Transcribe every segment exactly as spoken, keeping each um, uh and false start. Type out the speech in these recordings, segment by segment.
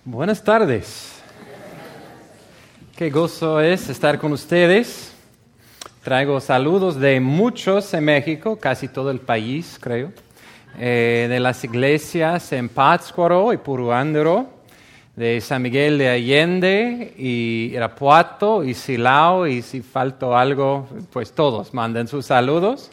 Buenas tardes. Qué gozo es estar con ustedes. Traigo saludos de muchos en México, casi todo el país, creo, eh, de las iglesias en Pátzcuaro y Puruándaro, de San Miguel de Allende y Irapuato y Silao, y si faltó algo, pues todos mandan sus saludos.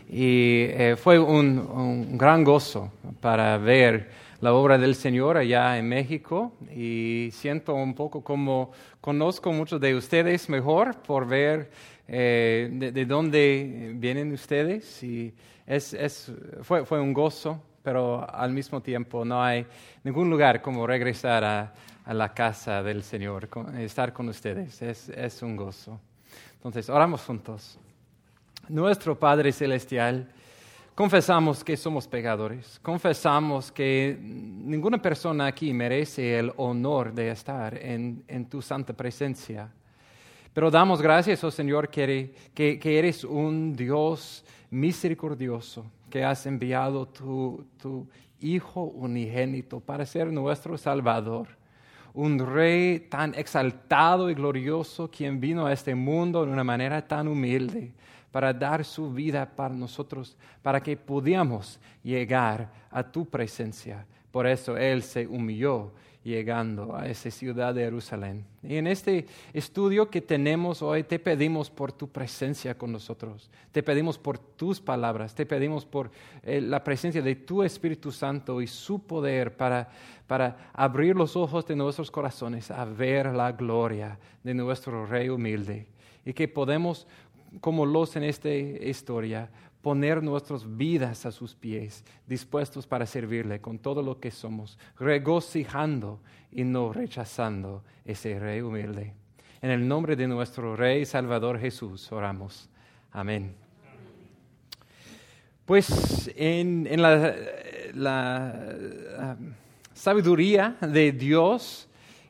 Y eh, fue un, un gran gozo para ver la obra del Señor allá en México, y siento un poco como conozco muchos de ustedes mejor por ver eh, de, de dónde vienen ustedes, y es, es, fue, fue un gozo, pero al mismo tiempo no hay ningún lugar como regresar a, a la casa del Señor, con, estar con ustedes, es, es un gozo. Entonces, oramos juntos. Nuestro Padre Celestial, confesamos que somos pecadores, confesamos que ninguna persona aquí merece el honor de estar en, en tu santa presencia. Pero damos gracias, oh Señor, que, que, que eres un Dios misericordioso, que has enviado tu, tu Hijo unigénito para ser nuestro Salvador. Un Rey tan exaltado y glorioso, quien vino a este mundo de una manera tan humilde, para dar su vida para nosotros, para que pudiéramos llegar a tu presencia. Por eso Él se humilló llegando a esa ciudad de Jerusalén. Y en este estudio que tenemos hoy, te pedimos por tu presencia con nosotros. Te pedimos por tus palabras. Te pedimos por eh, la presencia de tu Espíritu Santo y su poder para, para abrir los ojos de nuestros corazones a ver la gloria de nuestro Rey humilde. Y que podemos, como los en esta historia, poner nuestras vidas a sus pies, dispuestos para servirle con todo lo que somos, regocijando y no rechazando ese Rey humilde. En el nombre de nuestro Rey Salvador Jesús oramos. Amén. Pues en, en la, la uh, sabiduría de Dios,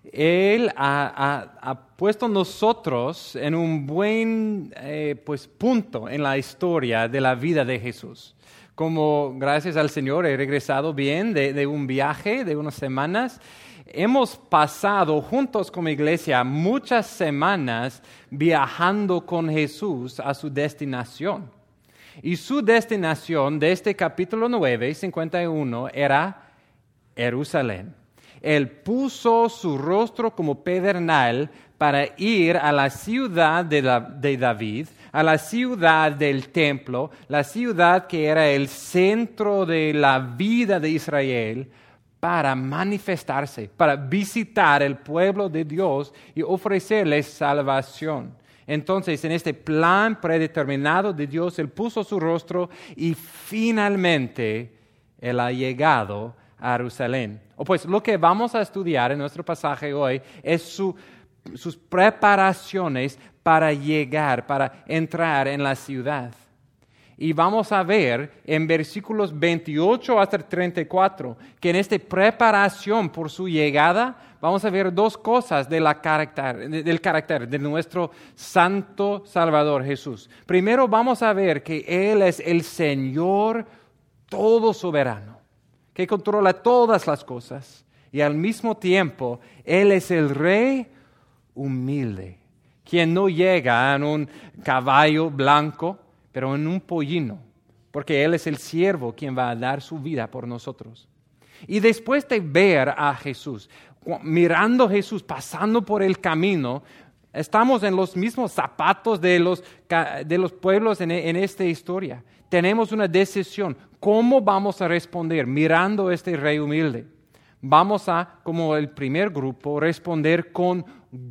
Él ha, ha, ha puesto nosotros en un buen eh, pues, punto en la historia de la vida de Jesús. Como gracias al Señor he regresado bien de, de un viaje de unas semanas, hemos pasado juntos como iglesia muchas semanas viajando con Jesús a su destinación. Y su destinación de este capítulo nueve, cincuenta y uno, era Jerusalén. Él puso su rostro como pedernal para ir a la ciudad de, la, de David, a la ciudad del templo, la ciudad que era el centro de la vida de Israel, para manifestarse, para visitar el pueblo de Dios y ofrecerles salvación. Entonces, en este plan predeterminado de Dios, Él puso su rostro y finalmente Él ha llegado a Jerusalén. O pues lo que vamos a estudiar en nuestro pasaje hoy es su, sus preparaciones para llegar, para entrar en la ciudad. Y vamos a ver en versículos veintiocho hasta treinta y cuatro que en esta preparación por su llegada vamos a ver dos cosas de la carácter, del carácter de nuestro Santo Salvador Jesús. Primero vamos a ver que Él es el Señor todo soberano, que controla todas las cosas, y al mismo tiempo Él es el Rey humilde, quien no llega en un caballo blanco, pero en un pollino, porque Él es el siervo quien va a dar su vida por nosotros. Y después de ver a Jesús, mirando a Jesús, pasando por el camino, estamos en los mismos zapatos de los, de los pueblos en, en esta historia. Tenemos una decisión. ¿Cómo vamos a responder mirando a este Rey humilde? Vamos a, como el primer grupo, responder con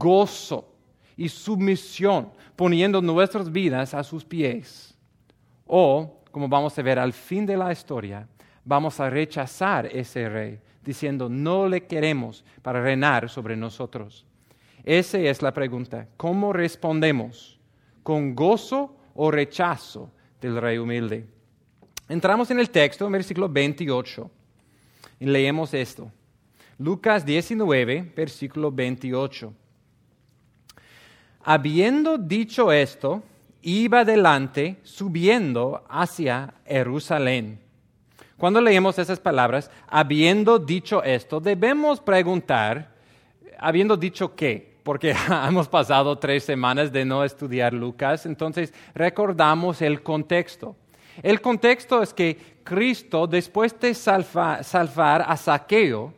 gozo y sumisión, poniendo nuestras vidas a sus pies. O, como vamos a ver al fin de la historia, vamos a rechazar ese Rey, diciendo no le queremos para reinar sobre nosotros. Esa es la pregunta. ¿Cómo respondemos? ¿Con gozo o rechazo del Rey humilde? Entramos en el texto, en versículo veintiocho, y leemos esto. Lucas diecinueve, versículo veintiocho. Habiendo dicho esto, iba adelante subiendo hacia Jerusalén. Cuando leemos esas palabras, habiendo dicho esto, debemos preguntar habiendo dicho que, porque hemos pasado tres semanas de no estudiar Lucas, entonces recordamos el contexto. El contexto es que Cristo, después de salva, salvar a Zaqueo,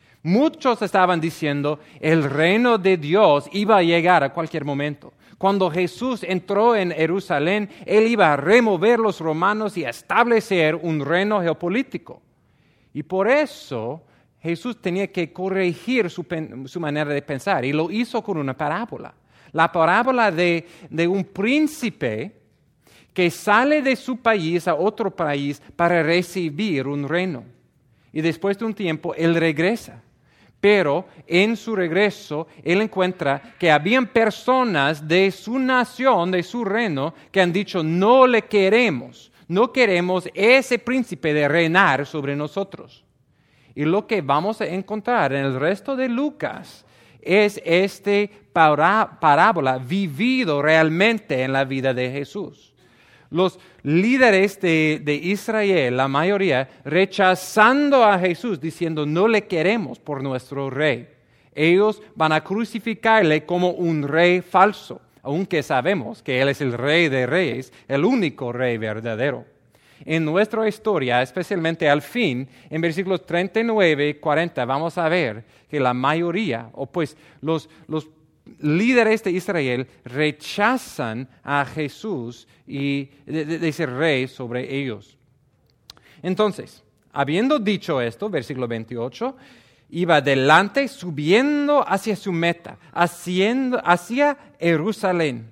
muchos estaban diciendo el reino de Dios iba a llegar a cualquier momento. Cuando Jesús entró en Jerusalén, Él iba a remover los romanos y a establecer un reino geopolítico. Y por eso Jesús tenía que corregir su, su manera de pensar, y lo hizo con una parábola. La parábola de, de un príncipe que sale de su país a otro país para recibir un reino. Y después de un tiempo, Él regresa. Pero en su regreso, Él encuentra que habían personas de su nación, de su reino, que han dicho, no le queremos, no queremos ese príncipe de reinar sobre nosotros. Y lo que vamos a encontrar en el resto de Lucas es este pará- parábola vivido realmente en la vida de Jesús. Los líderes de, de Israel, la mayoría, rechazando a Jesús, diciendo, no le queremos por nuestro rey. Ellos van a crucificarle como un rey falso, aunque sabemos que Él es el rey de reyes, el único rey verdadero. En nuestra historia, especialmente al fin, en versículos treinta y nueve y cuarenta, vamos a ver que la mayoría, o pues los, los líderes de Israel rechazan a Jesús y de, de, de ser rey sobre ellos. Entonces, habiendo dicho esto, versículo veintiocho, iba adelante subiendo hacia su meta, haciendo, hacia Jerusalén.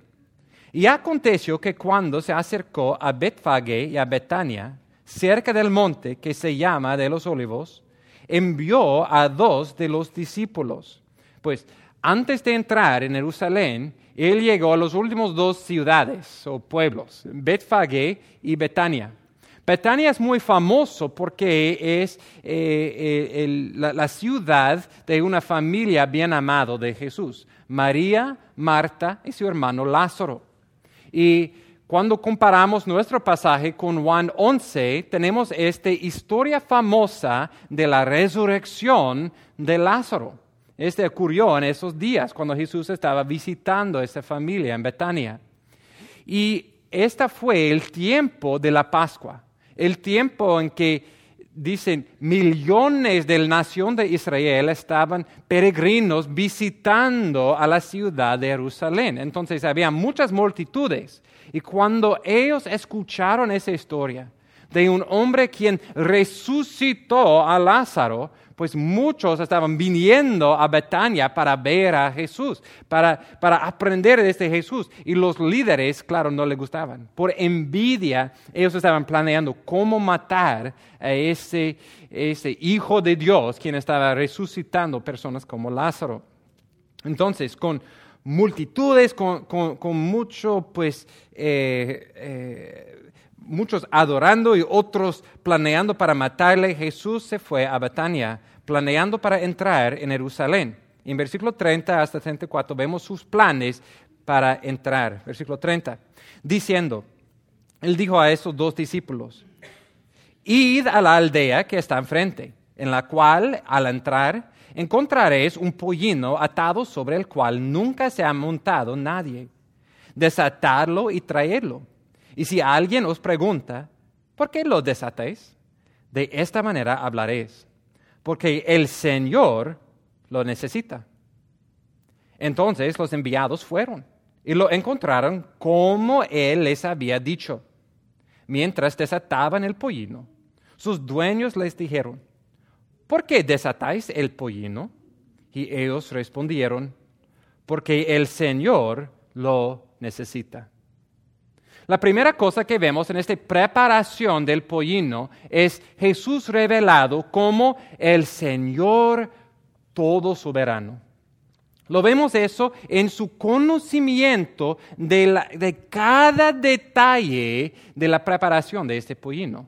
Y aconteció que cuando se acercó a Betfagé y a Betania, cerca del monte que se llama de los Olivos, envió a dos de los discípulos. Pues antes de entrar en Jerusalén, Él llegó a las últimas dos ciudades o pueblos, Betfagé y Betania. Betania es muy famoso porque es eh, eh, el, la, la ciudad de una familia bien amada de Jesús, María, Marta y su hermano Lázaro. Y cuando comparamos nuestro pasaje con Juan once, tenemos esta historia famosa de la resurrección de Lázaro. Este ocurrió en esos días cuando Jesús estaba visitando a esa familia en Betania. Y este fue el tiempo de la Pascua, el tiempo en que, dicen, millones de la nación de Israel estaban peregrinos visitando a la ciudad de Jerusalén. Entonces había muchas multitudes. Y cuando ellos escucharon esa historia de un hombre quien resucitó a Lázaro, pues muchos estaban viniendo a Betania para ver a Jesús, para, para aprender de este Jesús. Y los líderes, claro, no les gustaban. Por envidia, ellos estaban planeando cómo matar a ese, ese hijo de Dios, quien estaba resucitando personas como Lázaro. Entonces, con multitudes, con, con, con mucho, pues, eh, eh, muchos adorando y otros planeando para matarle, Jesús se fue a Betania, planeando para entrar en Jerusalén. En versículo treinta hasta treinta y cuatro vemos sus planes para entrar. Versículo treinta, diciendo, Él dijo a esos dos discípulos, id a la aldea que está enfrente, en la cual, al entrar, encontraréis un pollino atado sobre el cual nunca se ha montado nadie. Desatadlo y traedlo. Y si alguien os pregunta, ¿por qué lo desatáis? De esta manera hablaréis, porque el Señor lo necesita. Entonces los enviados fueron y lo encontraron como Él les había dicho. Mientras desataban el pollino, sus dueños les dijeron, ¿por qué desatáis el pollino? Y ellos respondieron, porque el Señor lo necesita. La primera cosa que vemos en esta preparación del pollino es Jesús revelado como el Señor todo soberano. Lo vemos eso en su conocimiento de, la, de cada detalle de la preparación de este pollino.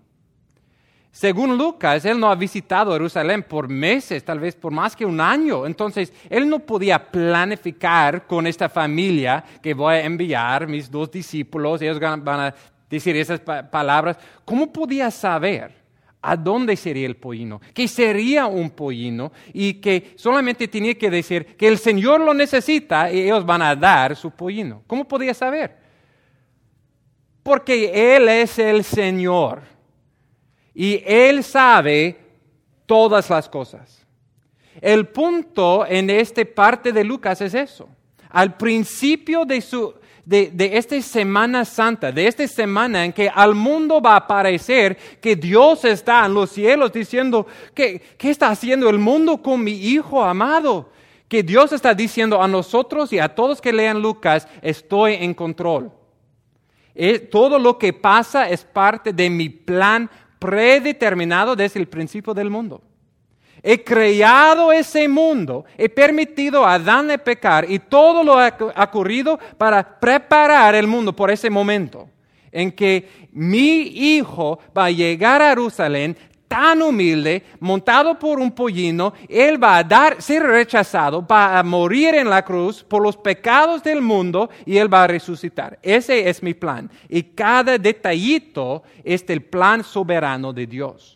Según Lucas, Él no ha visitado Jerusalén por meses, tal vez por más que un año. Entonces, Él no podía planificar con esta familia que voy a enviar mis dos discípulos, ellos van a decir esas pa- palabras. ¿Cómo podía saber a dónde sería el pollino, que sería un pollino y que solamente tenía que decir que el Señor lo necesita y ellos van a dar su pollino. ¿Cómo podía saber? Porque Él es el Señor y Él sabe todas las cosas. El punto en esta parte de Lucas es eso. Al principio de su De, de esta Semana Santa, de esta semana en que al mundo va a parecer que Dios está en los cielos diciendo, ¿qué, qué está haciendo el mundo con mi Hijo amado? Que Dios está diciendo a nosotros y a todos que lean Lucas, estoy en control. Es, todo lo que pasa es parte de mi plan predeterminado desde el principio del mundo. He creado ese mundo, he permitido a Adán de pecar y todo lo ha ocurrido para preparar el mundo por ese momento en que mi Hijo va a llegar a Jerusalén tan humilde, montado por un pollino, Él va a dar, ser rechazado, va a morir en la cruz por los pecados del mundo y Él va a resucitar. Ese es mi plan y cada detallito es el plan soberano de Dios.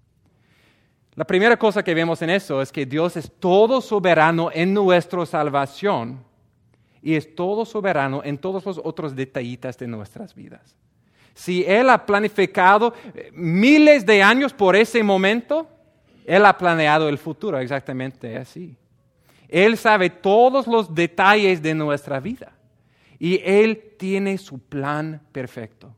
La primera cosa que vemos en eso es que Dios es todo soberano en nuestra salvación y es todo soberano en todos los otros detallitos de nuestras vidas. Si Él ha planificado miles de años por ese momento, Él ha planeado el futuro exactamente así. Él sabe todos los detalles de nuestra vida y Él tiene su plan perfecto.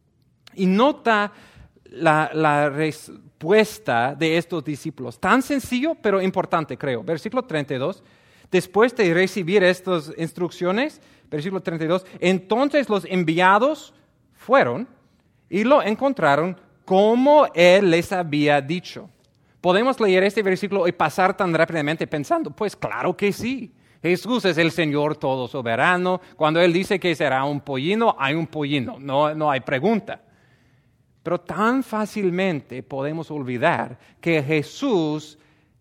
Y nota la, la respuesta de estos discípulos. Tan sencillo, pero importante, creo. Versículo treinta y dos. Después de recibir estas instrucciones, versículo treinta y dos, entonces los enviados fueron y lo encontraron como Él les había dicho. Podemos leer este versículo y pasar tan rápidamente pensando, pues claro que sí. Jesús es el Señor todo soberano. Cuando Él dice que será un pollino, hay un pollino, no, no hay pregunta. Pero tan fácilmente podemos olvidar que Jesús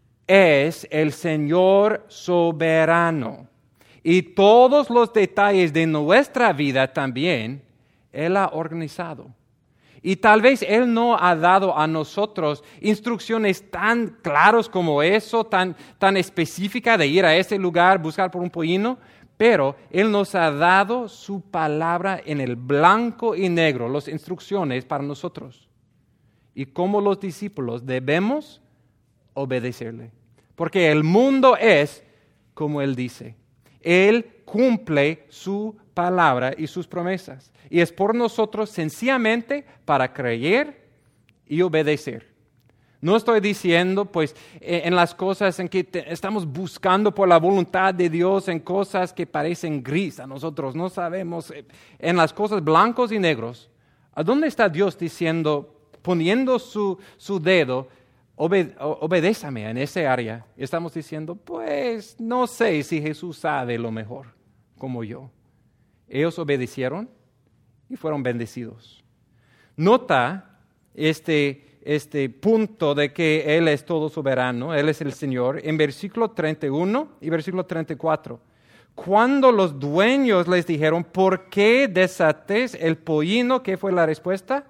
es el Señor soberano. Y todos los detalles de nuestra vida también Él ha organizado. Y tal vez Él no ha dado a nosotros instrucciones tan claras como eso, tan, tan específicas de ir a ese lugar, buscar por un pollino, pero Él nos ha dado su palabra en el blanco y negro, las instrucciones para nosotros. Y como los discípulos debemos obedecerle. Porque el mundo es como Él dice. Él cumple su palabra y sus promesas. Y es por nosotros sencillamente para creer y obedecer. No estoy diciendo, pues, en las cosas en que te, estamos buscando por la voluntad de Dios, en cosas que parecen gris a nosotros, no sabemos, en las cosas blancos y negros. ¿A dónde está Dios diciendo, poniendo su, su dedo, obed, obedézame en ese área? Estamos diciendo, pues, no sé si Jesús sabe lo mejor, como yo. Ellos obedecieron y fueron bendecidos. Nota este... este punto de que Él es todo soberano, Él es el Señor, en versículo treinta y uno y versículo treinta y cuatro. Cuando los dueños les dijeron, ¿por qué desates el pollino? ¿Qué fue la respuesta?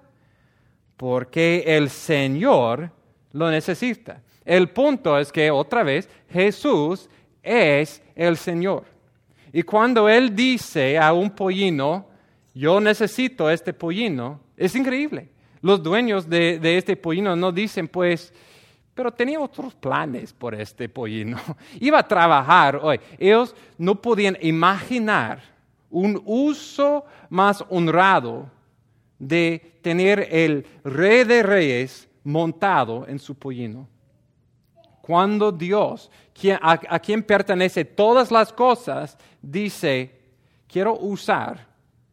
Porque el Señor lo necesita. El punto es que, otra vez, Jesús es el Señor. Y cuando Él dice a un pollino, yo necesito este pollino, es increíble. Los dueños de, de este pollino no dicen, pues, pero tenía otros planes por este pollino. Iba a trabajar hoy. Ellos no podían imaginar un uso más honrado de tener el Rey de Reyes montado en su pollino. Cuando Dios, quien, a, a quien pertenece todas las cosas, dice, quiero usar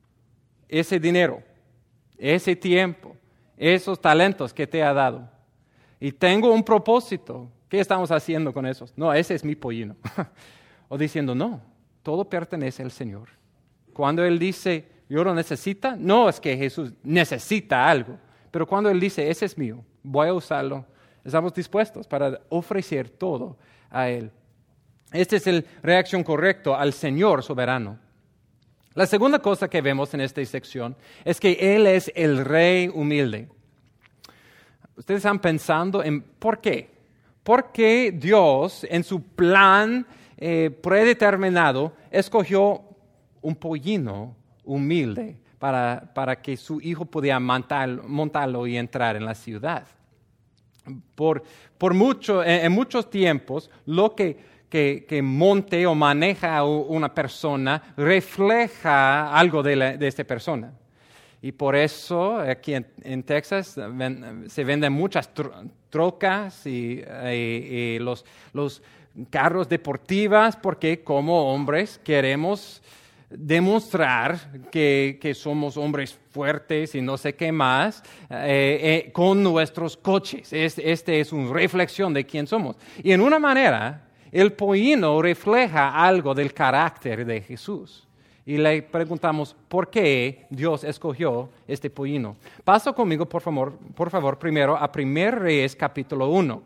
ese dinero, ese tiempo, esos talentos que te ha dado. Y tengo un propósito. ¿Qué estamos haciendo con esos? No, ese es mi pollino. O diciendo, no, todo pertenece al Señor. Cuando Él dice, yo lo necesito, no es que Jesús necesita algo. Pero cuando Él dice, ese es mío, voy a usarlo, estamos dispuestos para ofrecer todo a Él. Esta es la reacción correcta al Señor soberano. La segunda cosa que vemos en esta sección es que Él es el Rey humilde. ustedes están pensando en por qué. ¿Por qué Dios, en su plan eh, predeterminado, escogió un pollino humilde para, para que su hijo pudiera montar, montarlo y entrar en la ciudad? Por, por mucho, en, en muchos tiempos, lo que, que, que monte o maneja una persona refleja algo de, la, de esta persona. Y por eso aquí en, en Texas ven, se venden muchas tro, trocas y, y, y los, los carros deportivos, porque como hombres queremos demostrar que, que somos hombres fuertes y no sé qué más eh, eh, con nuestros coches. Este, este es una reflexión de quién somos. Y en una manera, el pollino refleja algo del carácter de Jesús. Y le preguntamos, ¿por qué Dios escogió este pollino? Pasa conmigo, por favor, por favor, primero a Primer Reyes, capítulo uno.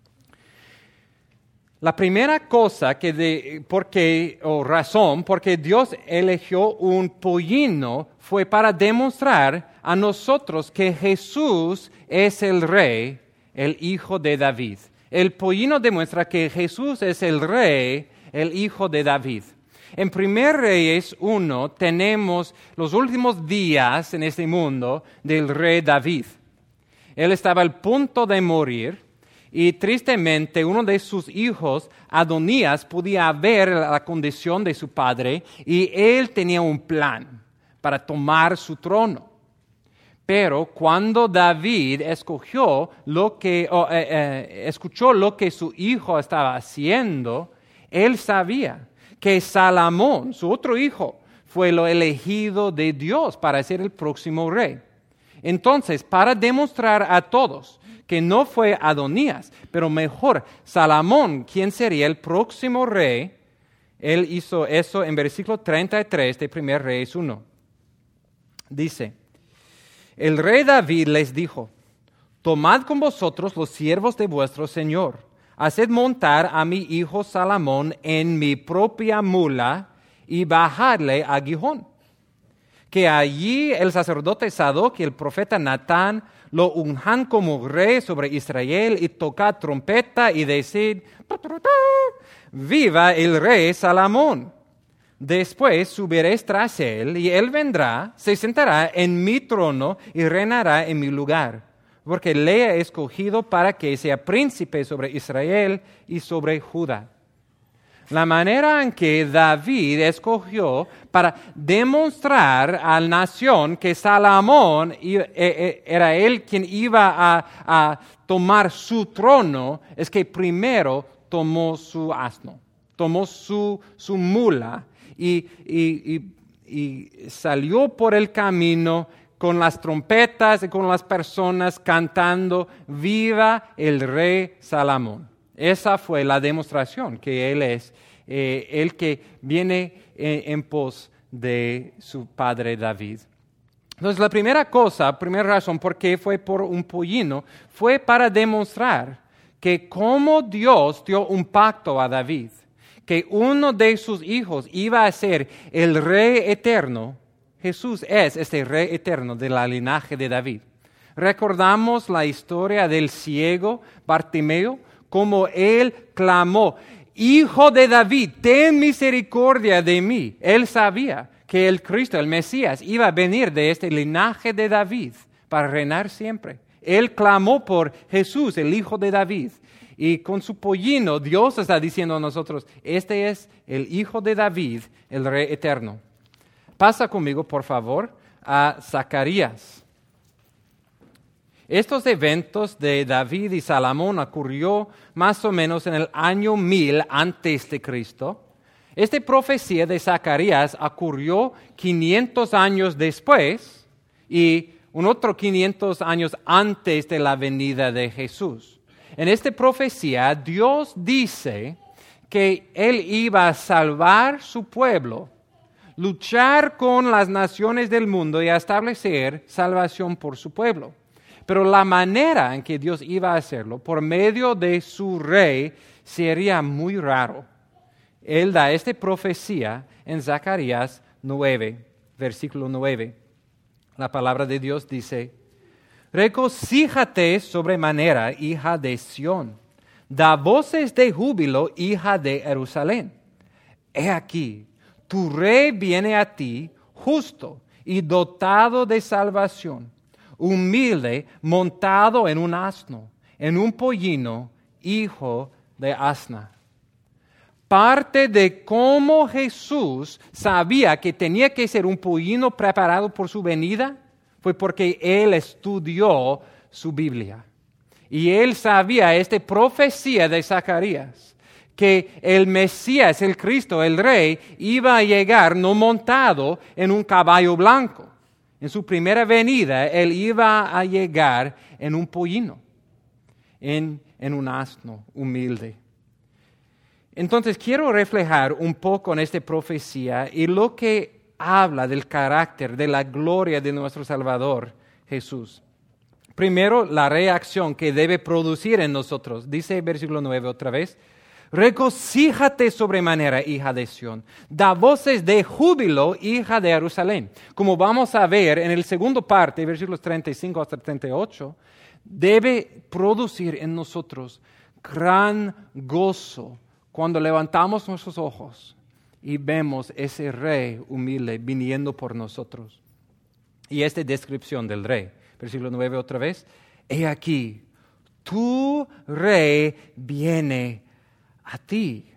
La primera cosa que de, porque, o razón por que Dios eligió un pollino fue para demostrar a nosotros que Jesús es el Rey, el Hijo de David. El pollino demuestra que Jesús es el Rey, el Hijo de David. En Primer Reyes uno tenemos los últimos días en este mundo del rey David. Él estaba al punto de morir y tristemente uno de sus hijos, Adonías, podía ver la condición de su padre y él tenía un plan para tomar su trono. Pero cuando David escogió lo que, oh, eh, eh, escuchó lo que su hijo estaba haciendo, él sabía que Salomón, su otro hijo, fue lo elegido de Dios para ser el próximo rey. Entonces, para demostrar a todos que no fue Adonías, pero mejor Salomón, quien sería el próximo rey, él hizo eso en versículo treinta y tres de Primer Reyes uno. Dice, el rey David les dijo, tomad con vosotros los siervos de vuestro señor, haced montar a mi hijo Salomón en mi propia mula y bajadle a Gihón. Que allí el sacerdote Sadoc y el profeta Natán lo unjan como rey sobre Israel y tocad trompeta y decid, viva el rey Salomón. Después subiréis tras él y él vendrá, se sentará en mi trono y reinará en mi lugar. Porque le he escogido para que sea príncipe sobre Israel y sobre Judá. La manera en que David escogió para demostrar a la nación que Salomón era él quien iba a, a tomar su trono, es que primero tomó su asno, tomó su, su mula y, y, y, y salió por el camino con las trompetas y con las personas cantando, viva el rey Salomón. Esa fue la demostración que él es, eh, el que viene en, en pos de su padre David. Entonces, la primera cosa, primera razón por qué fue por un pollino, fue para demostrar que como Dios dio un pacto a David, que uno de sus hijos iba a ser el rey eterno. Jesús es este rey eterno de la linaje de David. Recordamos la historia del ciego Bartimeo, como él clamó, Hijo de David, ten misericordia de mí. Él sabía que el Cristo, el Mesías, iba a venir de este linaje de David para reinar siempre. Él clamó por Jesús, el Hijo de David. Y con su pollino, Dios está diciendo a nosotros, este es el Hijo de David, el Rey eterno. Pasa conmigo, por favor, a Zacarías. Estos eventos de David y Salomón ocurrió más o menos en el año mil antes de Cristo. Esta profecía de Zacarías ocurrió quinientos años después y un otro quinientos años antes de la venida de Jesús. En esta profecía, Dios dice que Él iba a salvar su pueblo, luchar con las naciones del mundo y establecer salvación por su pueblo. Pero la manera en que Dios iba a hacerlo, por medio de su rey, sería muy raro. Él da esta profecía en Zacarías nueve, versículo nueve. La palabra de Dios dice, Regocíjate sobremanera, hija de Sión. Da voces de júbilo, hija de Jerusalén. He aquí, tu rey viene a ti, justo y dotado de salvación, humilde, montado en un asno, en un pollino, hijo de asna. Parte de cómo Jesús sabía que tenía que ser un pollino preparado por su venida fue porque él estudió su Biblia. Y él sabía esta profecía de Zacarías, que el Mesías, el Cristo, el Rey, iba a llegar no montado en un caballo blanco. En su primera venida, él iba a llegar en un pollino, en, en un asno humilde. Entonces, quiero reflejar un poco en esta profecía y lo que habla del carácter, de la gloria de nuestro Salvador, Jesús. Primero, la reacción que debe producir en nosotros. Dice el versículo nueve otra vez, regocíjate sobremanera, hija de Sión. Da voces de júbilo, hija de Jerusalén. Como vamos a ver en el segundo parte, versículos treinta y cinco hasta treinta y ocho, debe producir en nosotros gran gozo cuando levantamos nuestros ojos y vemos ese rey humilde viniendo por nosotros. Y esta descripción del rey, versículo nueve otra vez, he aquí, tu rey viene a ti.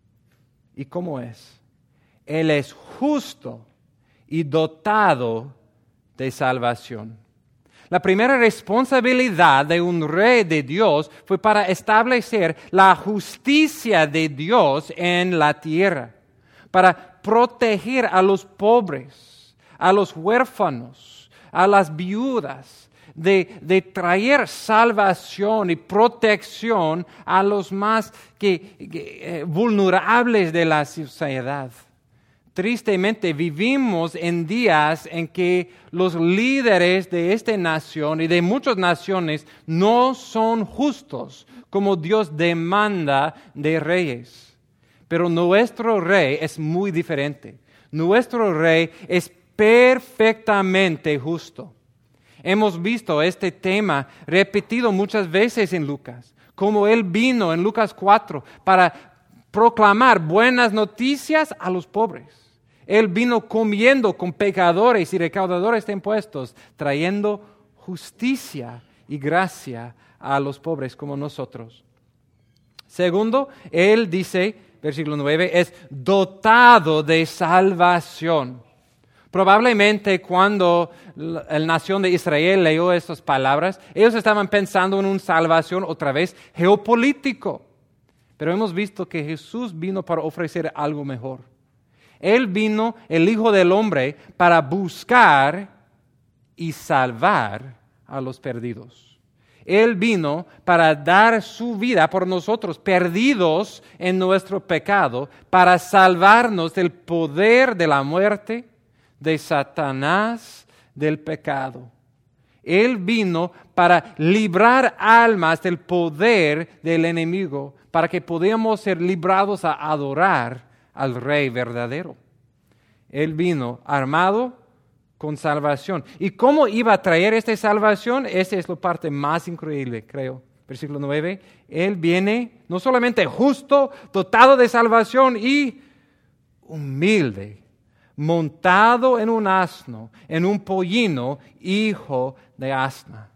¿Y cómo es? Él es justo y dotado de salvación. La primera responsabilidad de un rey de Dios fue para establecer la justicia de Dios en la tierra, para proteger a los pobres, a los huérfanos, a las viudas, de, de traer salvación y protección a los más que, que, eh, vulnerables de la sociedad. Tristemente vivimos en días en que los líderes de esta nación y de muchas naciones no son justos como Dios demanda de reyes. Pero nuestro rey es muy diferente. Nuestro rey es perfectamente justo. Hemos visto este tema repetido muchas veces en Lucas, como Él vino en Lucas cuatro para proclamar buenas noticias a los pobres. Él vino comiendo con pecadores y recaudadores de impuestos, trayendo justicia y gracia a los pobres como nosotros. Segundo, Él dice, versículo nueve, es dotado de salvación. Probablemente cuando la nación de Israel leyó estas palabras, ellos estaban pensando en una salvación otra vez geopolítico. Pero hemos visto que Jesús vino para ofrecer algo mejor. Él vino, el Hijo del Hombre, para buscar y salvar a los perdidos. Él vino para dar su vida por nosotros, perdidos en nuestro pecado, para salvarnos del poder de la muerte, de Satanás, del pecado. Él vino para librar almas del poder del enemigo, para que podamos ser librados a adorar al Rey verdadero. Él vino armado con salvación. ¿Y cómo iba a traer esta salvación? Esa es la parte más increíble, creo. Versículo nueve. Él viene no solamente justo, dotado de salvación y humilde, montado en un asno, en un pollino, hijo de asna.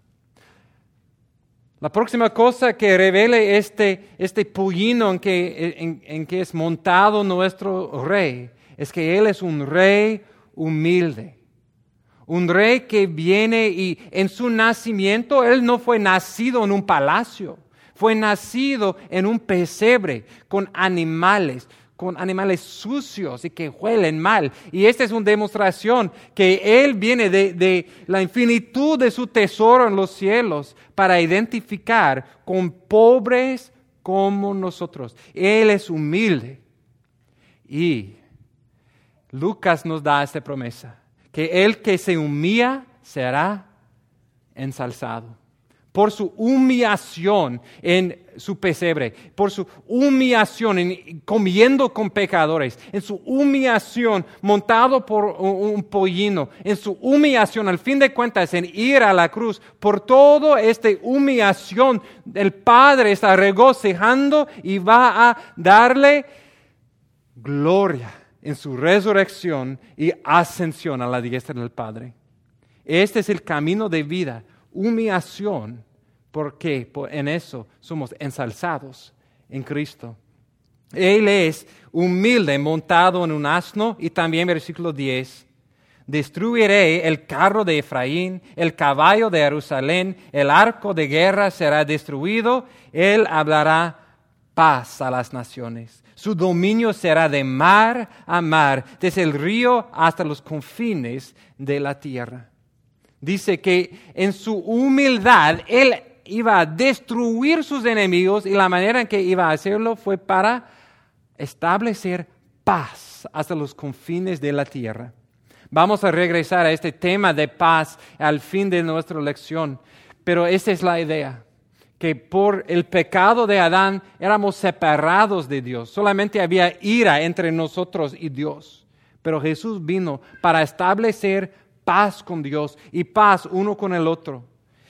La próxima cosa que revele este, este pollino en que, en, en que es montado nuestro rey es que Él es un rey humilde. Un rey que viene y en su nacimiento Él no fue nacido en un palacio, fue nacido en un pesebre con animales, con animales sucios y que huelen mal. Y esta es una demostración que Él viene de, de la infinitud de su tesoro en los cielos para identificar con pobres como nosotros. Él es humilde. Y Lucas nos da esta promesa, que el que se humilla será ensalzado. por su humillación en su pesebre, por su humillación en comiendo con pecadores, en su humillación montado por un, un pollino, en su humillación, al fin de cuentas, en ir a la cruz. Por toda esta humillación, el Padre está regocijando y va a darle gloria en su resurrección y ascensión a la diestra del Padre. Este es el camino de vida. Humillación, porque en eso somos ensalzados en Cristo. Él es humilde, montado en un asno, y también versículo diez, destruiré el carro de Efraín, el caballo de Jerusalén, el arco de guerra será destruido, él hablará paz a las naciones. Su dominio será de mar a mar, desde el río hasta los confines de la tierra. Dice que en su humildad Él iba a destruir sus enemigos, y la manera en que iba a hacerlo fue para establecer paz hasta los confines de la tierra. Vamos a regresar a este tema de paz al fin de nuestra lección, pero esta es la idea, que por el pecado de Adán éramos separados de Dios, solamente había ira entre nosotros y Dios, pero Jesús vino para establecer paz con Dios y paz uno con el otro.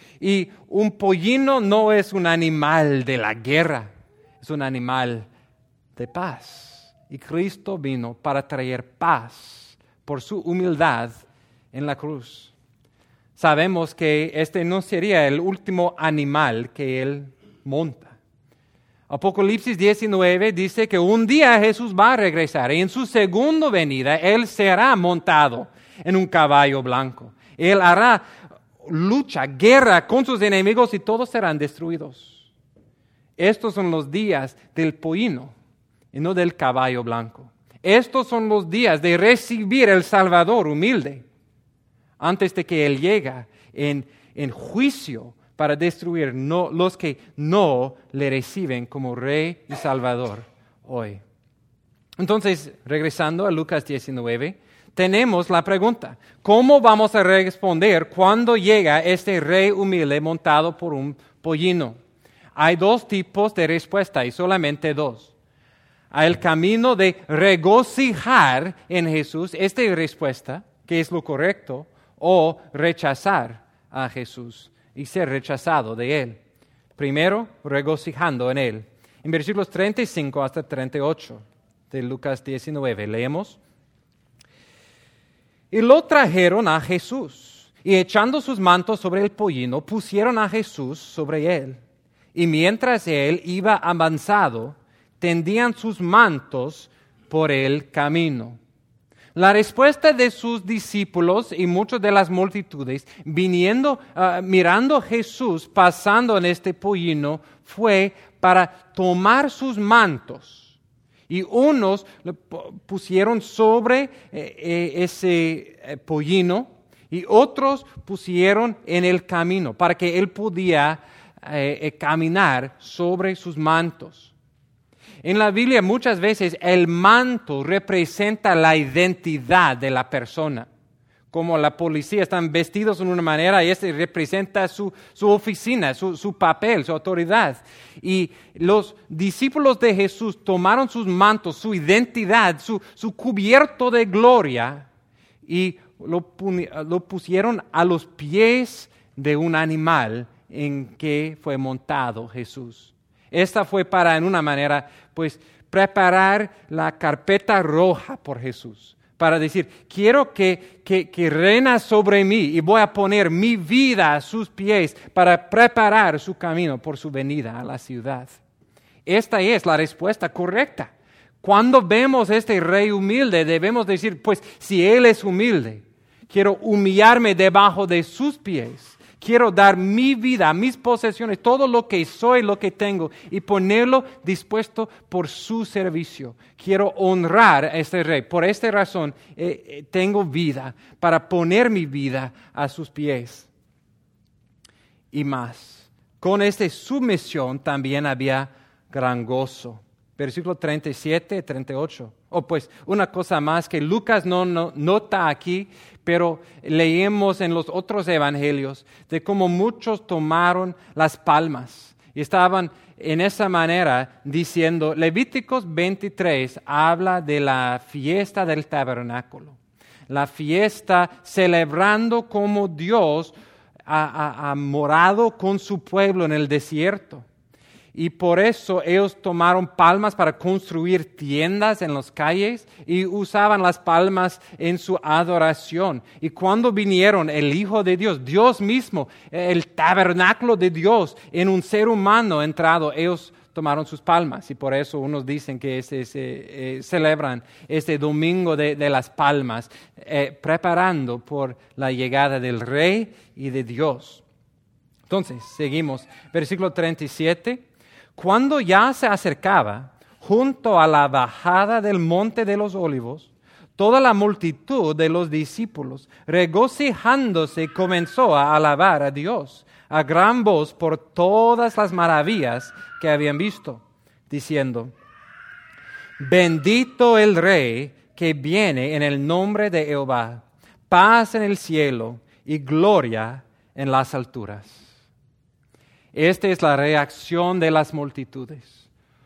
Y un pollino no es un animal de la guerra, es un animal de paz. Y Cristo vino para traer paz por su humildad en la cruz. Sabemos que este no sería el último animal que Él monta. Apocalipsis diecinueve dice que un día Jesús va a regresar y en su segunda venida Él será montado en un caballo blanco. Él hará lucha, guerra con sus enemigos y todos serán destruidos. Estos son los días del pollino y no del caballo blanco. Estos son los días de recibir el Salvador humilde antes de que Él llegue en, en juicio para destruir no, los que no le reciben como Rey y Salvador hoy. Entonces, regresando a Lucas diecinueve, tenemos la pregunta: ¿cómo vamos a responder cuando llega este rey humilde montado por un pollino? Hay dos tipos de respuesta y solamente dos. Hay el camino de regocijar en Jesús, esta respuesta, que es lo correcto, o rechazar a Jesús y ser rechazado de Él. Primero, regocijando en Él. En versículos treinta y cinco hasta treinta y ocho de Lucas diecinueve, leemos: y lo trajeron a Jesús, y echando sus mantos sobre el pollino, pusieron a Jesús sobre él. Y mientras él iba avanzado, tendían sus mantos por el camino. La respuesta de sus discípulos y muchas de las multitudes, viniendo, uh, mirando a Jesús pasando en este pollino, fue para tomar sus mantos. Y unos le pusieron sobre eh, ese eh, pollino y otros pusieron en el camino para que él pudiera eh, eh, caminar sobre sus mantos. En la Biblia muchas veces el manto representa la identidad de la persona. Como la policía están vestidos de una manera y este representa su, su oficina, su, su papel, su autoridad. Y los discípulos de Jesús tomaron sus mantos, su identidad, su, su cubierto de gloria y lo, lo pusieron a los pies de un animal en que fue montado Jesús. Esta fue para, en una manera, pues, preparar la carpeta roja por Jesús. Para decir, quiero que, que, que reina sobre mí y voy a poner mi vida a sus pies para preparar su camino por su venida a la ciudad. Esta es la respuesta correcta. Cuando vemos este rey humilde, debemos decir, pues si él es humilde, quiero humillarme debajo de sus pies. Quiero dar mi vida, mis posesiones, todo lo que soy, lo que tengo, y ponerlo dispuesto por su servicio. Quiero honrar a este rey. Por esta razón eh, eh, tengo vida, para poner mi vida a sus pies. Y más, con esta sumisión también había gran gozo. versículo treinta y siete y treinta y ocho. Oh, pues una cosa más que Lucas no, no nota aquí, pero leemos en los otros evangelios de cómo muchos tomaron las palmas y estaban en esa manera diciendo, Levíticos veintitrés habla de la fiesta del tabernáculo, la fiesta celebrando como Dios ha, ha, ha morado con su pueblo en el desierto. Y por eso ellos tomaron palmas para construir tiendas en las calles y usaban las palmas en su adoración. Y cuando vinieron el Hijo de Dios, Dios mismo, el tabernáculo de Dios en un ser humano entrado, ellos tomaron sus palmas. Y por eso unos dicen que se, se eh, celebran este domingo de, de las palmas, eh, preparando por la llegada del Rey y de Dios. Entonces, seguimos. Versículo treinta y siete. Cuando ya se acercaba, junto a la bajada del monte de los olivos, toda la multitud de los discípulos, regocijándose, comenzó a alabar a Dios a gran voz por todas las maravillas que habían visto, diciendo, bendito el Rey que viene en el nombre de Jehová, paz en el cielo y gloria en las alturas. Esta es la reacción de las multitudes.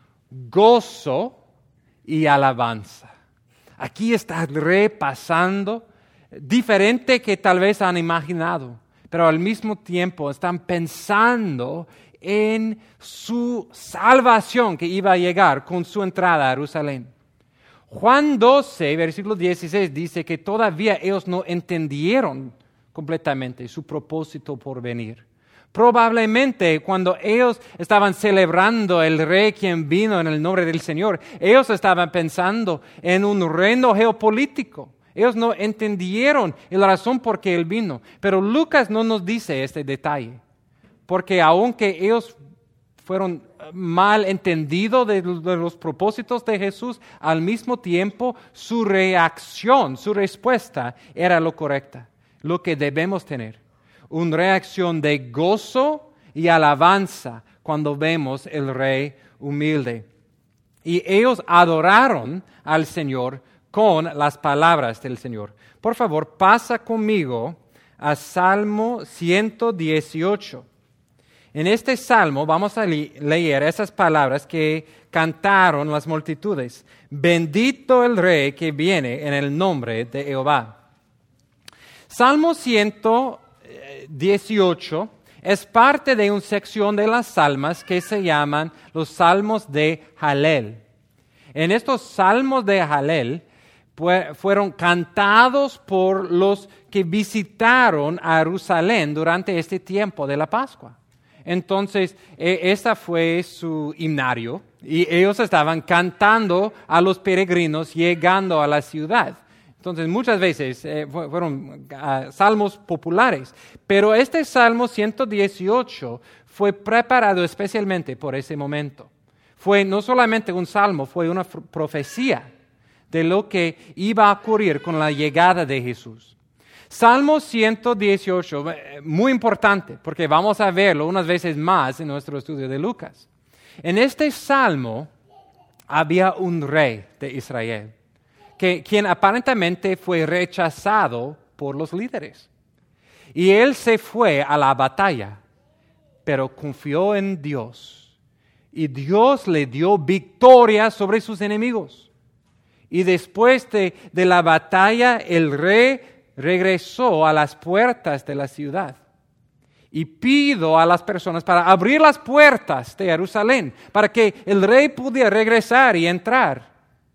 Gozo y alabanza. Aquí está el Rey pasando, diferente que tal vez han imaginado, pero al mismo tiempo están pensando en su salvación que iba a llegar con su entrada a Jerusalén. Juan doce, versículo dieciséis, dice que todavía ellos no entendieron completamente su propósito por venir. Probablemente cuando ellos estaban celebrando el Rey quien vino en el nombre del Señor, ellos estaban pensando en un reino geopolítico. Ellos no entendieron la razón por qué Él vino. Pero Lucas no nos dice este detalle. Porque aunque ellos fueron mal entendidos de, de los propósitos de Jesús, al mismo tiempo su reacción, su respuesta era lo correcta, lo que debemos tener. Una reacción de gozo y alabanza cuando vemos el Rey humilde. Y ellos adoraron al Señor con las palabras del Señor. Por favor, pasa conmigo a Salmo ciento dieciocho. En este salmo vamos a leer esas palabras que cantaron las multitudes. Bendito el Rey que viene en el nombre de Jehová. Salmo ciento dieciocho es parte de una sección de las salmas que se llaman los salmos de Jalel. En estos salmos de Jalel fueron cantados por los que visitaron a Jerusalén durante este tiempo de la Pascua. Entonces, ese fue su himnario y ellos estaban cantando a los peregrinos llegando a la ciudad. Entonces, muchas veces eh, fueron uh, salmos populares, pero este Salmo ciento dieciocho fue preparado especialmente por ese momento. Fue no solamente un salmo, fue una profecía de lo que iba a ocurrir con la llegada de Jesús. Salmo ciento dieciocho, muy importante, porque vamos a verlo unas veces más en nuestro estudio de Lucas. En este salmo había un rey de Israel, que, quien aparentemente fue rechazado por los líderes. Y él se fue a la batalla, pero confió en Dios. Y Dios le dio victoria sobre sus enemigos. Y después de, de la batalla, el rey regresó a las puertas de la ciudad. Y pidió a las personas para abrir las puertas de Jerusalén, para que el rey pudiera regresar y entrar.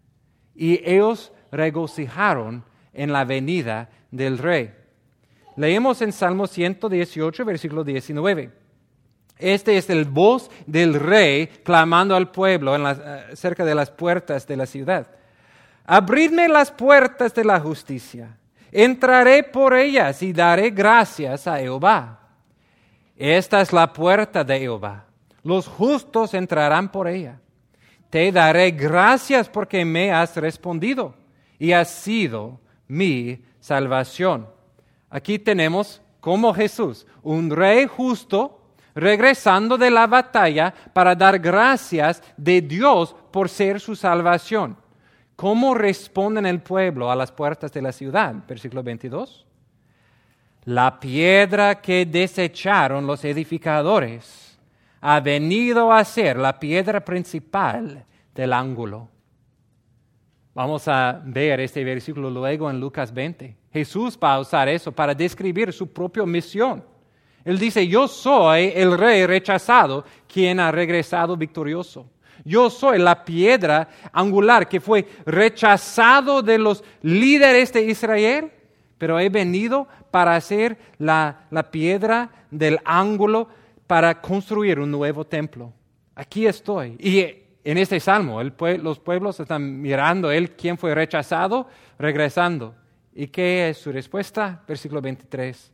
Y ellos regocijaron en la venida del rey. Leemos en Salmo ciento dieciocho, versículo diecinueve. Este es el voz del rey clamando al pueblo en las, uh, cerca de las puertas de la ciudad. Abridme las puertas de la justicia. Entraré por ellas y daré gracias a Jehová. Esta es la puerta de Jehová. Los justos entrarán por ella. Te daré gracias porque me has respondido y has sido mi salvación. Aquí tenemos como Jesús, un rey justo, regresando de la batalla para dar gracias de Dios por ser su salvación. ¿Cómo responden el pueblo a las puertas de la ciudad? Versículo veintidós. La piedra que desecharon los edificadores ha venido a ser la piedra principal del ángulo. Vamos a ver este versículo luego en Lucas veinte. Jesús va a usar eso para describir su propia misión. Él dice, yo soy el rey rechazado, quien ha regresado victorioso. Yo soy la piedra angular que fue rechazado de los líderes de Israel, pero he venido para ser la, la piedra del ángulo para construir un nuevo templo. Aquí estoy. Y en este salmo, el pue- los pueblos están mirando él, quien fue rechazado, regresando. ¿Y qué es su respuesta? Versículo veintitrés.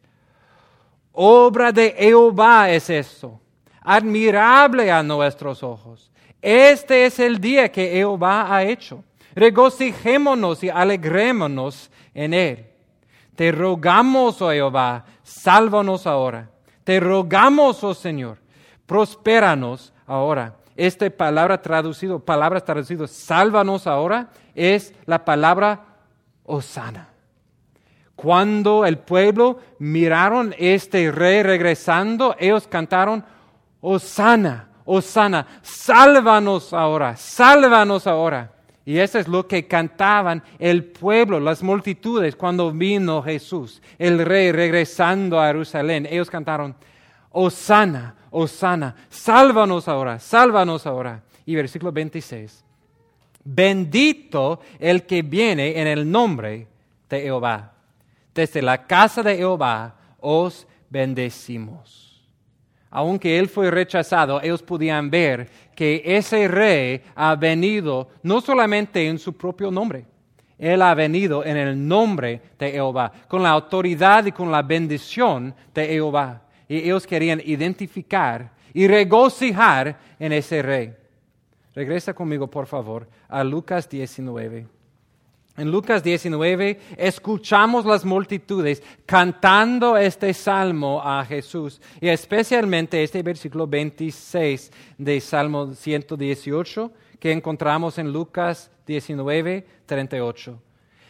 Obra de Jehová es esto, admirable a nuestros ojos. Este es el día que Jehová ha hecho. Regocijémonos y alegrémonos en él. Te rogamos, oh Jehová, sálvanos ahora. Te rogamos, oh Señor, prospéranos ahora. Esta palabra traducido, palabras traducidas, sálvanos ahora, es la palabra Hosana. Cuando el pueblo miraron este rey regresando, ellos cantaron, Hosana, Hosana, sálvanos ahora, sálvanos ahora. Y eso es lo que cantaban el pueblo, las multitudes, cuando vino Jesús, el rey regresando a Jerusalén. Ellos cantaron, Hosana, Hosana, sálvanos ahora, sálvanos ahora. Y versículo veintiséis, bendito el que viene en el nombre de Jehová. Desde la casa de Jehová os bendecimos. Aunque él fue rechazado, ellos podían ver que ese rey ha venido no solamente en su propio nombre, él ha venido en el nombre de Jehová, con la autoridad y con la bendición de Jehová. Y ellos querían identificar y regocijar en ese rey. Regresa conmigo, por favor, a Lucas diecinueve. En Lucas diecinueve escuchamos las multitudes cantando este salmo a Jesús, y especialmente este versículo veintiséis de Salmo ciento dieciocho que encontramos en Lucas diecinueve, treinta y ocho.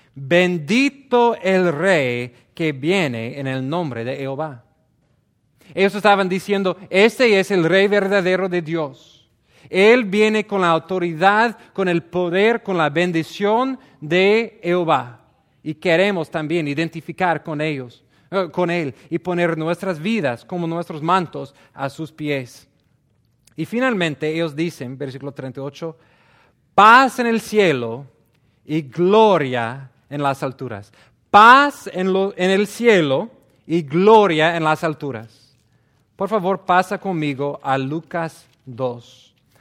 Bendito el Rey que viene en el nombre de Jehová. Ellos estaban diciendo, este es el Rey verdadero de Dios. Él viene con la autoridad, con el poder, con la bendición de Jehová. Y queremos también identificar con ellos, eh, con Él, y poner nuestras vidas como nuestros mantos a sus pies. Y finalmente ellos dicen, versículo treinta y ocho, paz en el cielo y gloria en las alturas. Paz en, lo, en el cielo y gloria en las alturas. Por favor, pasa conmigo a Lucas dos.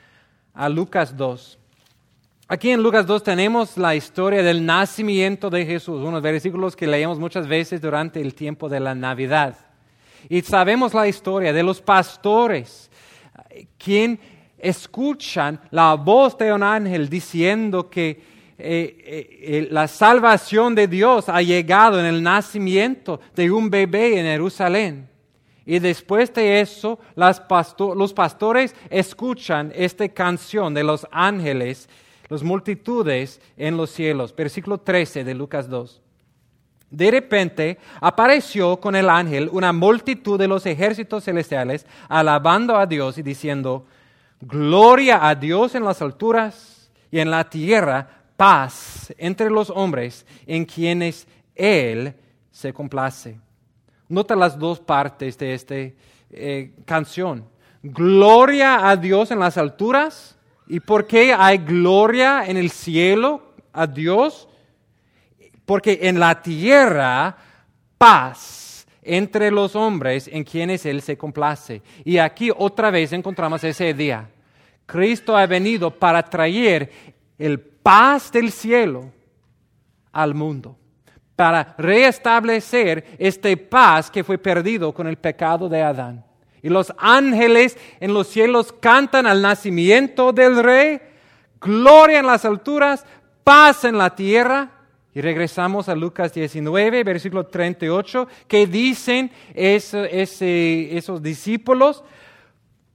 A Lucas dos. Aquí en Lucas dos tenemos la historia del nacimiento de Jesús, unos versículos que leemos muchas veces durante el tiempo de la Navidad. Y sabemos la historia de los pastores, quien escuchan la voz de un ángel diciendo que eh, eh, la salvación de Dios ha llegado en el nacimiento de un bebé en Jerusalén. Y después de eso, las pasto- los pastores escuchan esta canción de los ángeles, las multitudes en los cielos. Versículo trece de Lucas dos. De repente apareció con el ángel una multitud de los ejércitos celestiales, alabando a Dios y diciendo, gloria a Dios en las alturas y en la tierra paz entre los hombres en quienes Él se complace. Nota las dos partes de esta eh, canción. Gloria a Dios en las alturas. ¿Y por qué hay gloria en el cielo a Dios? Porque en la tierra paz entre los hombres en quienes Él se complace. Y aquí otra vez encontramos ese día. Cristo ha venido para traer el paz del cielo al mundo, para restablecer este paz que fue perdido con el pecado de Adán. Y los ángeles en los cielos cantan al nacimiento del Rey, gloria en las alturas, paz en la tierra. Y regresamos a Lucas diecinueve, versículo treinta y ocho, que dicen eso, ese, esos discípulos,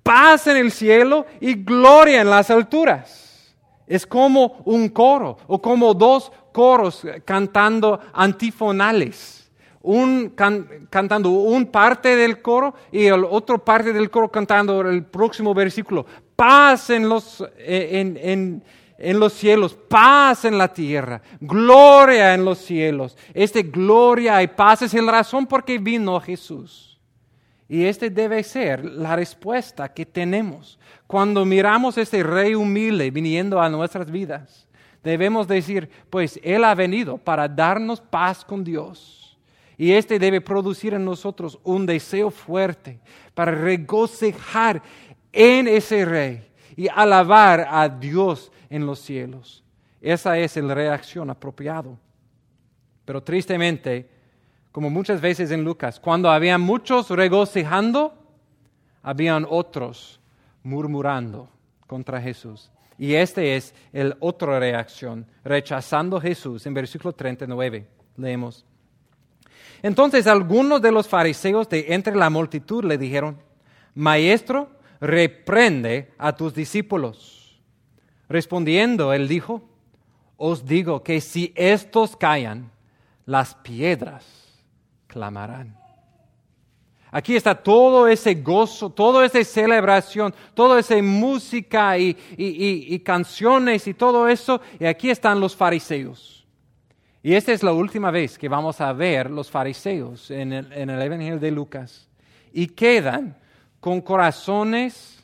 paz en el cielo y gloria en las alturas. Es como un coro o como dos coros cantando antifonales. Un can, cantando un parte del coro y el otro parte del coro cantando el próximo versículo. Paz en los, en, en, en los cielos, paz en la tierra, gloria en los cielos. Este gloria y paz es la razón por qué vino Jesús. Y este debe ser la respuesta que tenemos. Cuando miramos a este Rey humilde viniendo a nuestras vidas, debemos decir, pues Él ha venido para darnos paz con Dios. Y este debe producir en nosotros un deseo fuerte para regocijar en ese Rey y alabar a Dios en los cielos. Esa es la reacción apropiada. Pero tristemente, como muchas veces en Lucas, cuando había muchos regocijando, habían otros murmurando contra Jesús. Y esta es la otra reacción, rechazando a Jesús. En versículo treinta y nueve leemos. Entonces algunos de los fariseos de entre la multitud le dijeron, Maestro, reprende a tus discípulos. Respondiendo, él dijo, os digo que si estos callan, las piedras clamarán. Aquí está todo ese gozo, toda esa celebración, toda esa música y, y, y, y canciones y todo eso. Y aquí están los fariseos. Y esta es la última vez que vamos a ver los fariseos en el, en el Evangelio de Lucas. Y quedan con corazones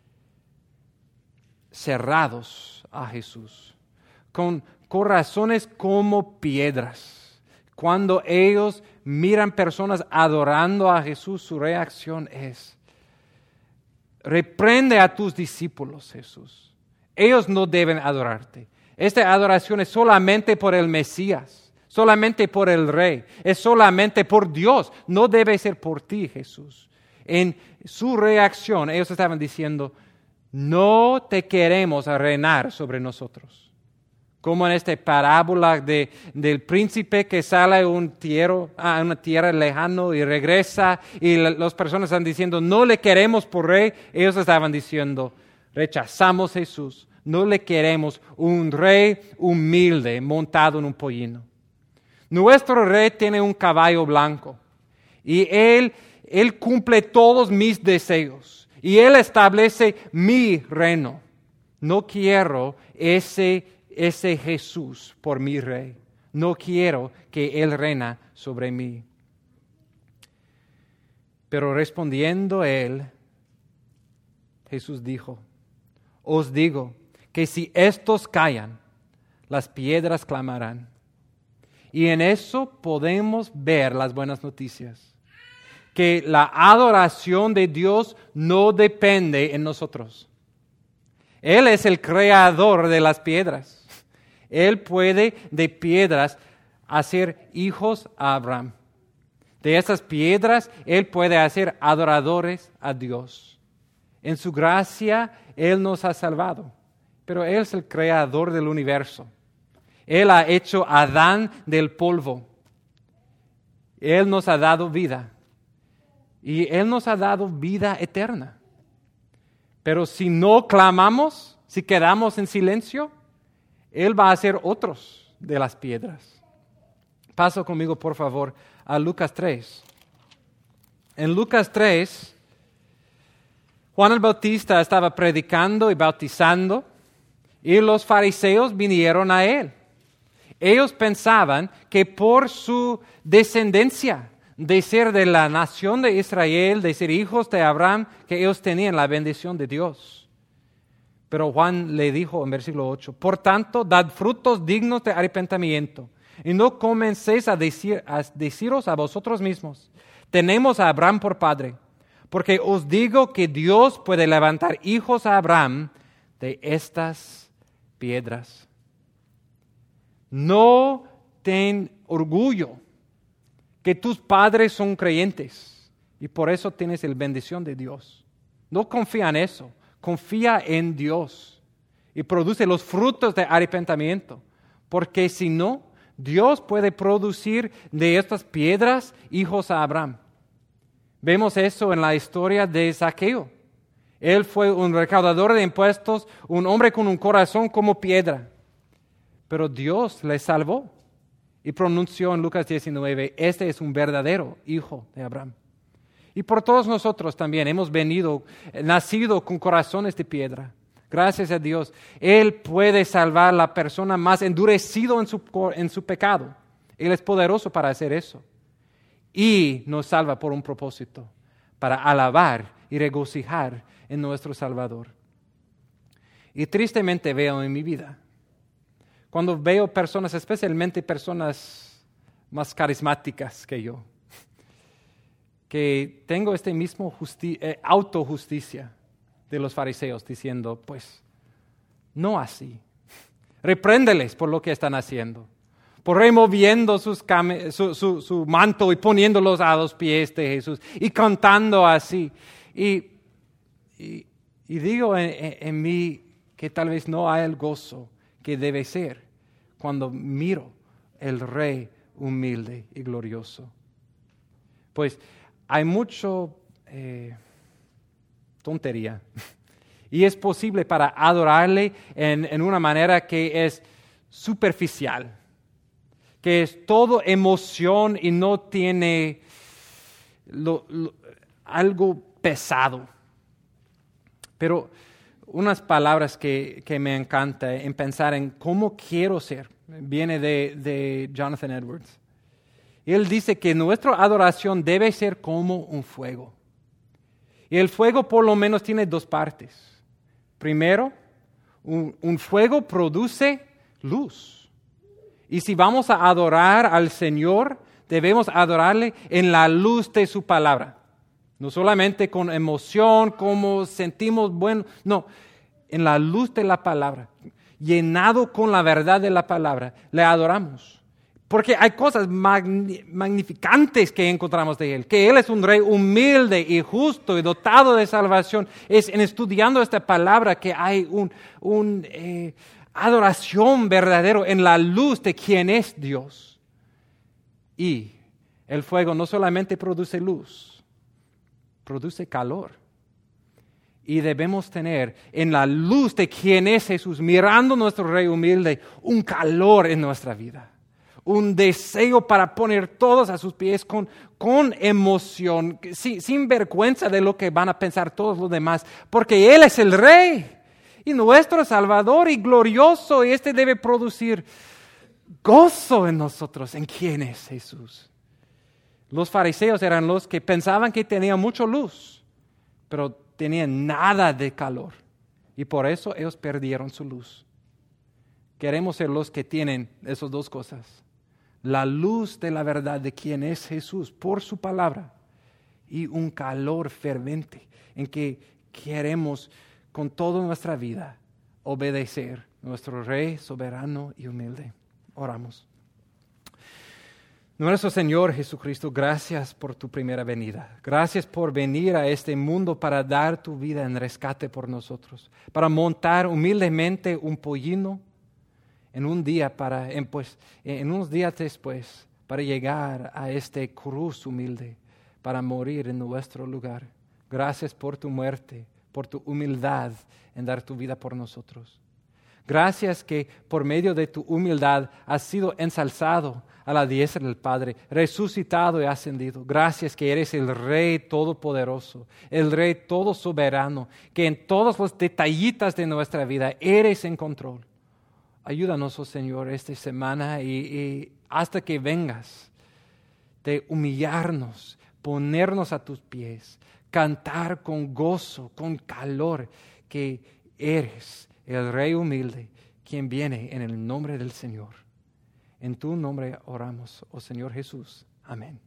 cerrados a Jesús, con corazones como piedras. Cuando ellos miran personas adorando a Jesús, su reacción es, reprende a tus discípulos, Jesús. Ellos no deben adorarte. Esta adoración es solamente por el Mesías, solamente por el Rey, es solamente por Dios, no debe ser por ti, Jesús. En su reacción, ellos estaban diciendo, no te queremos reinar sobre nosotros. Como en esta parábola de, del príncipe que sale a, un tierra, a una tierra lejana y regresa, y la, las personas están diciendo, no le queremos por rey. Ellos estaban diciendo, rechazamos a Jesús, no le queremos un rey humilde montado en un pollino. Nuestro rey tiene un caballo blanco y él, él cumple todos mis deseos y él establece mi reino. No quiero ese ese Jesús por mi rey. No quiero que Él reina sobre mí. Pero respondiendo Él, Jesús dijo, os digo que si estos callan, las piedras clamarán. Y en eso podemos ver las buenas noticias. Que la adoración de Dios no depende en nosotros. Él es el creador de las piedras. Él puede de piedras hacer hijos a Abraham. De esas piedras, Él puede hacer adoradores a Dios. En su gracia, Él nos ha salvado. Pero Él es el creador del universo. Él ha hecho a Adán del polvo. Él nos ha dado vida. Y Él nos ha dado vida eterna. Pero si no clamamos, si quedamos en silencio, Él va a hacer otros de las piedras. Pasa conmigo, por favor, a Lucas tres. En Lucas tres, Juan el Bautista estaba predicando y bautizando, y los fariseos vinieron a él. Ellos pensaban que por su descendencia, de ser de la nación de Israel, de ser hijos de Abraham, que ellos tenían la bendición de Dios. Pero Juan le dijo en versículo ocho, por tanto, dad frutos dignos de arrepentimiento, y no comencéis a, decir, a deciros a vosotros mismos, tenemos a Abraham por padre, porque os digo que Dios puede levantar hijos a Abraham de estas piedras. No ten orgullo que tus padres son creyentes, y por eso tienes la bendición de Dios. No confía en eso. Confía en Dios y produce los frutos de arrepentimiento, porque si no, Dios puede producir de estas piedras hijos a Abraham. Vemos eso en la historia de Zaqueo. Él fue un recaudador de impuestos, un hombre con un corazón como piedra. Pero Dios le salvó y pronunció en Lucas diecinueve, este es un verdadero hijo de Abraham. Y por todos nosotros también hemos venido, nacido con corazones de piedra. Gracias a Dios, Él puede salvar a la persona más endurecido en su, en su pecado. Él es poderoso para hacer eso. Y nos salva por un propósito, para alabar y regocijar en nuestro Salvador. Y tristemente veo en mi vida, cuando veo personas, especialmente personas más carismáticas que yo, que tengo este mismo justi- eh, autojusticia de los fariseos, diciendo, pues, no así. Repréndeles por lo que están haciendo, por removiendo sus cam- su, su, su manto y poniéndolos a los pies de Jesús y cantando así. Y, y, y digo en, en, en mí que tal vez no hay el gozo que debe ser cuando miro el Rey humilde y glorioso. Pues hay mucho eh, tontería y es posible para adorarle en, en una manera que es superficial, que es todo emoción y no tiene lo, lo, algo pesado. Pero unas palabras que, que me encanta en pensar en cómo quiero ser, viene de, de Jonathan Edwards. Él dice que nuestra adoración debe ser como un fuego. Y el fuego por lo menos tiene dos partes. Primero, un, un fuego produce luz. Y si vamos a adorar al Señor, debemos adorarle en la luz de su palabra. No solamente con emoción, como sentimos bueno, no, en la luz de la palabra, llenado con la verdad de la palabra, le adoramos. Porque hay cosas magn- magnificantes que encontramos de Él, que Él es un Rey humilde y justo y dotado de salvación. Es en estudiando esta palabra que hay un, un eh, adoración verdadero en la luz de quien es Dios. Y el fuego no solamente produce luz, produce calor. Y debemos tener en la luz de quien es Jesús, mirando nuestro Rey humilde, un calor en nuestra vida. Un deseo para poner todos a sus pies con, con emoción, sin, sin vergüenza de lo que van a pensar todos los demás, porque Él es el Rey y nuestro Salvador y glorioso, y este debe producir gozo en nosotros, en quién es Jesús. Los fariseos eran los que pensaban que tenían mucha luz, pero tenían nada de calor, y por eso ellos perdieron su luz. Queremos ser los que tienen esas dos cosas. La luz de la verdad de quién es Jesús por su palabra y un calor fervente en que queremos con toda nuestra vida obedecer a nuestro Rey soberano y humilde. Oramos. Nuestro Señor Jesucristo, gracias por tu primera venida. Gracias por venir a este mundo para dar tu vida en rescate por nosotros, para montar humildemente un pollino en un día para, en, pues, en unos días después, para llegar a este cruz humilde, para morir en nuestro lugar. Gracias por tu muerte, por tu humildad en dar tu vida por nosotros. Gracias que por medio de tu humildad has sido ensalzado a la diestra del Padre, resucitado y ascendido. Gracias que eres el Rey todopoderoso, el Rey todo soberano, que en todos los detallitas de nuestra vida eres en control. Ayúdanos, oh Señor, esta semana y, y hasta que vengas, de humillarnos, ponernos a tus pies, cantar con gozo, con calor, que eres el Rey humilde, quien viene en el nombre del Señor. En tu nombre oramos, oh Señor Jesús. Amén.